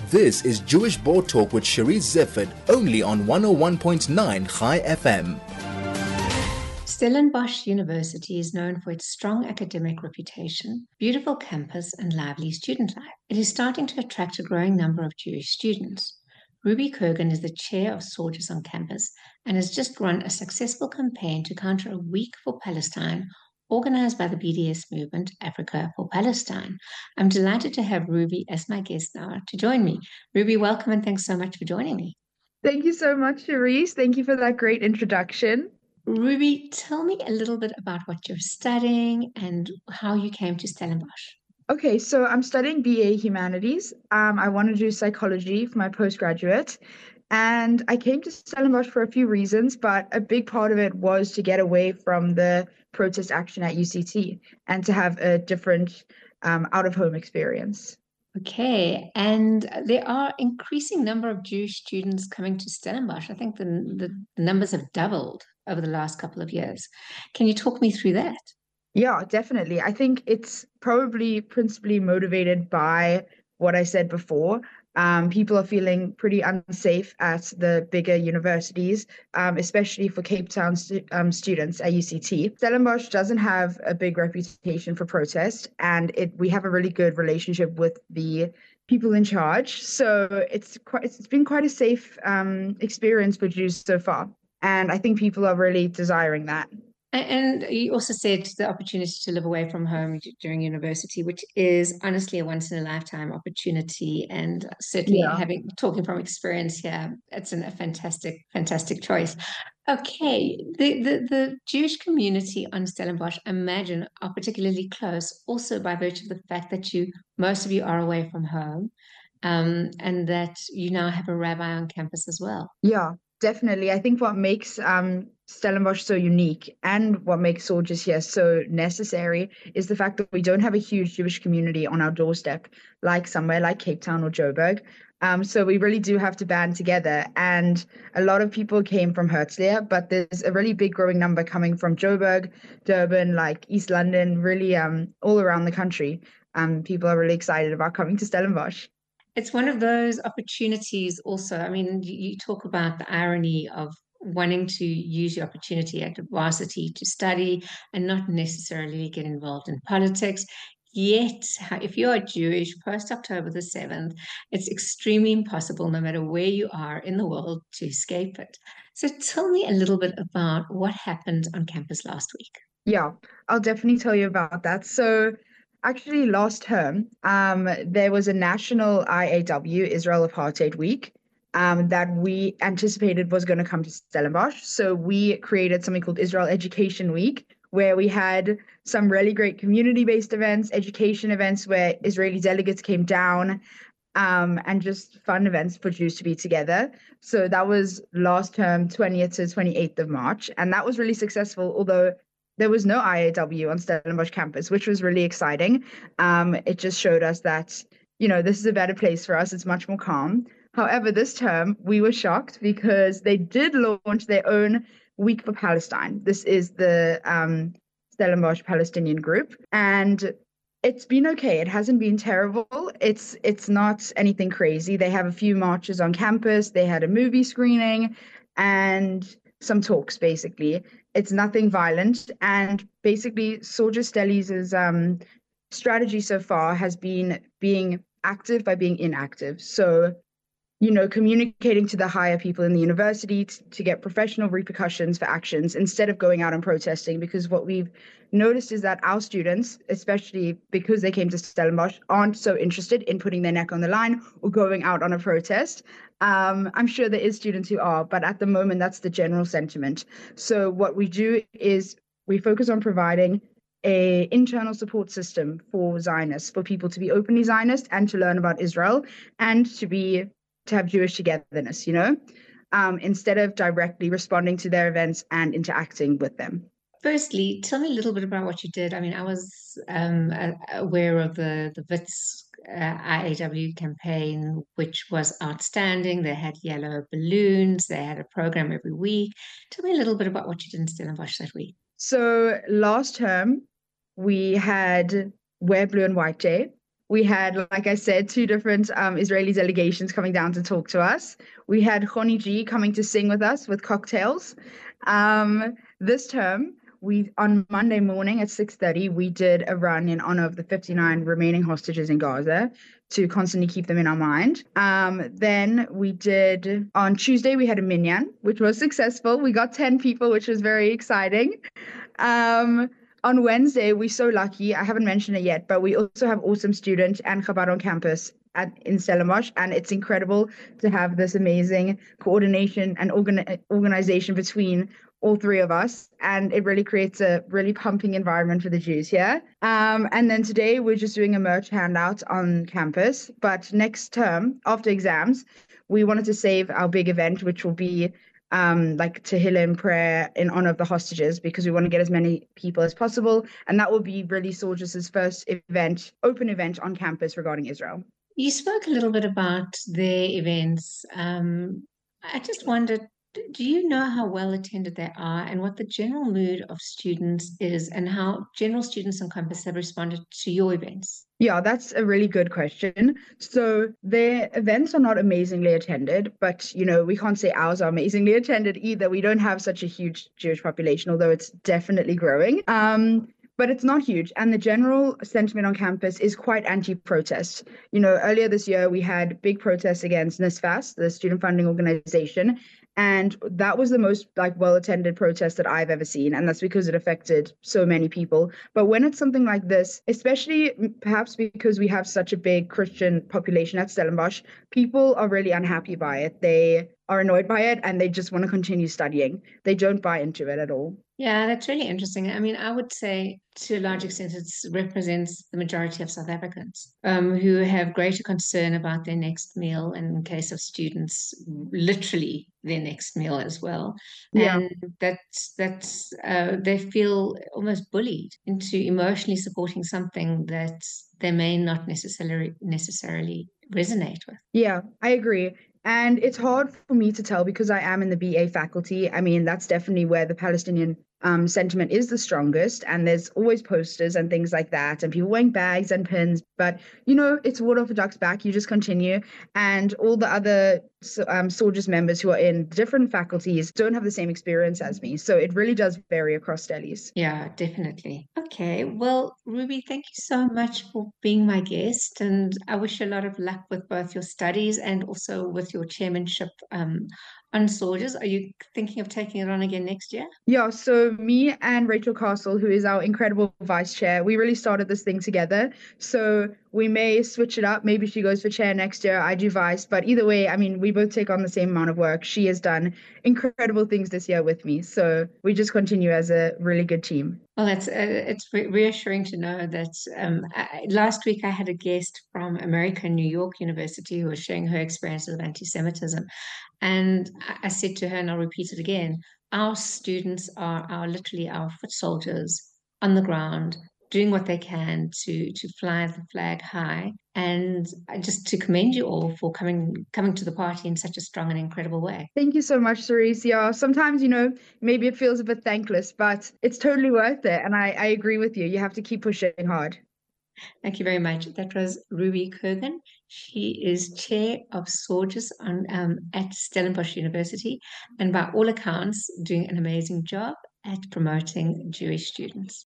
This is Jewish Board Talk with Cherise Zifford, only on 101.9 Chai FM. Stellenbosch University is known for its strong academic reputation, beautiful campus, and lively student life. It is starting to attract a growing number of Jewish students. Ruby Kurgan is the chair of Soldiers on Campus and has just run a successful campaign to counter a week for Palestine organized by the BDS movement, Africa for Palestine. I'm delighted to have Ruby as my guest now to join me. Ruby, welcome and thanks so much for joining me. Thank you so much, Cherise. Thank you for that great introduction. Ruby, tell me a little bit about what you're studying and how you came to Stellenbosch. Okay, so I'm studying BA Humanities. I want to do psychology for my postgraduate. And I came to Stellenbosch for a few reasons, but a big part of it was to get away from the protest action at UCT and to have a different out-of-home experience. Okay, and there are increasing number of Jewish students coming to Stellenbosch. I think the numbers have doubled over the last couple of years. Can you talk me through that? Yeah, definitely. I think it's probably principally motivated by what I said before. People are feeling pretty unsafe at the bigger universities, especially for Cape Town students at UCT. Stellenbosch doesn't have a big reputation for protest, and we have a really good relationship with the people in charge. So it's been quite a safe experience for Jews so far, and I think people are really desiring that. And you also said the opportunity to live away from home during university, which is honestly a once in a lifetime opportunity. And certainly talking from experience here, it's a fantastic choice. Okay, the Jewish community on Stellenbosch, I imagine, are particularly close also by virtue of the fact that most of you are away from home, and that you now have a rabbi on campus as well. Yeah, definitely. I think what makes Stellenbosch so unique and what makes Soldiers here so necessary is the fact that we don't have a huge Jewish community on our doorstep, like somewhere like Cape Town or Joburg. So we really do have to band together. And a lot of people came from Herzliya, but there's a really big growing number coming from Joburg, Durban, like East London, really all around the country. People are really excited about coming to Stellenbosch. It's one of those opportunities also. I mean, you talk about the irony of wanting to use your opportunity at varsity to study and not necessarily get involved in politics. Yet, if you are Jewish post October the 7th, it's extremely impossible, no matter where you are in the world, to escape it. So tell me a little bit about what happened on campus last week. Yeah, I'll definitely tell you about that. So actually last term, there was a national IAW, Israel Apartheid Week, that we anticipated was going to come to Stellenbosch. So we created something called Israel Education Week, where we had some really great community-based events, education events where Israeli delegates came down, and just fun events for Jews to be together. So that was last term, 20th to 28th of March. And that was really successful, although there was no IAW on Stellenbosch campus, which was really exciting. It just showed us that, this is a better place for us. It's much more calm. However, this term, we were shocked because they did launch their own Week for Palestine. This is the Stellenbosch Palestinian group. And it's been okay. It hasn't been terrible. It's not anything crazy. They have a few marches on campus. They had a movie screening and some talks, basically. It's nothing violent. And basically, Soldiers Stelli's strategy so far has been being active by being inactive. So, communicating to the higher people in the university to get professional repercussions for actions instead of going out and protesting. Because what we've noticed is that our students, especially because they came to Stellenbosch, aren't so interested in putting their neck on the line or going out on a protest. I'm sure there is students who are, but at the moment, that's the general sentiment. So what we do is we focus on providing an internal support system for Zionists, for people to be openly Zionist and to learn about Israel and to have Jewish togetherness, instead of directly responding to their events and interacting with them. Firstly, tell me a little bit about what you did. I mean, I was aware of the WITS IAW campaign, which was outstanding. They had yellow balloons. They had a program every week. Tell me a little bit about what you did in Stellenbosch that week. So last term, we had Wear Blue and White Day. We had, like I said, two different Israeli delegations coming down to talk to us. We had Khoni G coming to sing with us with cocktails. This term, we on Monday morning at 6:30, we did a run in honor of the 59 remaining hostages in Gaza to constantly keep them in our mind. Then we did on Tuesday, we had a minyan, which was successful. We got 10 people, which was very exciting. On Wednesday, we're so lucky. I haven't mentioned it yet, but we also have Awesome Student and Chabad on campus in Stellenbosch, and it's incredible to have this amazing coordination and organization between all three of us, and it really creates a really pumping environment for the Jews here. And then today we're just doing a merch handout on campus, but next term, after exams, we wanted to save our big event, which will be like Tehillim prayer in honor of the hostages, because we want to get as many people as possible. And that will be really Soldiers' first event, open event on campus regarding Israel. You spoke a little bit about their events. I just wondered, do you know how well attended they are and what the general mood of students is and how general students on campus have responded to your events? Yeah, that's a really good question. So their events are not amazingly attended, but we can't say ours are amazingly attended either. We don't have such a huge Jewish population, although it's definitely growing. But it's not huge. And the general sentiment on campus is quite anti-protest. Earlier this year, we had big protests against NSFAS, the student funding organization. And that was the most well-attended protest that I've ever seen. And that's because it affected so many people. But when it's something like this, especially perhaps because we have such a big Christian population at Stellenbosch, people are really unhappy by it. They are annoyed by it and they just want to continue studying. They don't buy into it at all. Yeah, that's really interesting. I mean, I would say to a large extent it represents the majority of South Africans who have greater concern about their next meal, and in case of students, literally their next meal as well. Yeah. And they feel almost bullied into emotionally supporting something that they may not necessarily resonate with. Yeah, I agree. And it's hard for me to tell because I am in the BA faculty. I mean, that's definitely where the Palestinian sentiment is the strongest. And there's always posters and things like that, and people wearing bags and pins. But, it's water off a duck's back. You just continue. And all the other Soldiers members who are in different faculties don't have the same experience as me. So it really does vary across studies. Yeah, definitely. Okay. Well, Ruby, thank you so much for being my guest. And I wish you a lot of luck with both your studies and also with your chairmanship on Soldiers. Are you thinking of taking it on again next year? Yeah, so me and Rachel Castle, who is our incredible vice chair, we really started this thing together. So we may switch it up. Maybe she goes for chair next year, I do vice. But either way, I mean, we both take on the same amount of work. She has done incredible things this year with me. So we just continue as a really good team. Well, it's reassuring to know that last week I had a guest from American New York University who was sharing her experiences of anti-Semitism. And I said to her, and I'll repeat it again, our students are literally our foot soldiers on the ground, doing what they can to fly the flag high. And just to commend you all for coming to the party in such a strong and incredible way. Thank you so much, Cerise. Yeah, sometimes, maybe it feels a bit thankless, but it's totally worth it. And I agree with you. You have to keep pushing hard. Thank you very much. That was Ruby Kurgan. She is chair of Soldiers at Stellenbosch University, and by all accounts, doing an amazing job at promoting Jewish students.